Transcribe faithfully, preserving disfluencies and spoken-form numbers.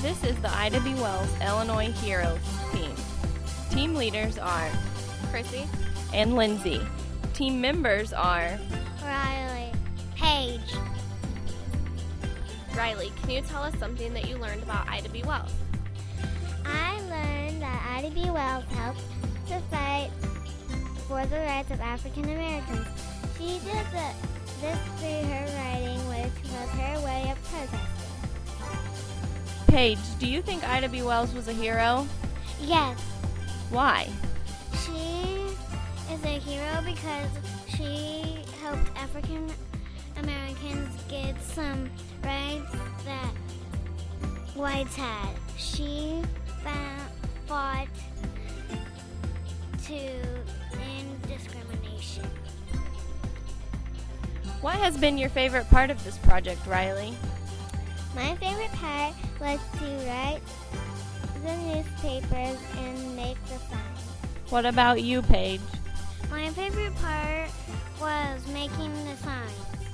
This is the Ida B. Wells Illinois Heroes team. Team leaders are Chrissy, and Lindsay. Team members are Riley, Paige. Riley, can you tell us something that you learned about Ida B. Wells? I learned that Ida B. Wells helped to fight for the rights of African Americans. She did the, this through her writing, which was her way of protesting. Paige. Do you think Ida B. Wells was a hero? Yes, Why? she is a hero because she helped African Americans get some rights that whites had. She found, fought to end discrimination. What has been your favorite part of this project, Riley? My favorite part was to write the newspapers and make the signs. What about you, Paige? My favorite part was making the signs.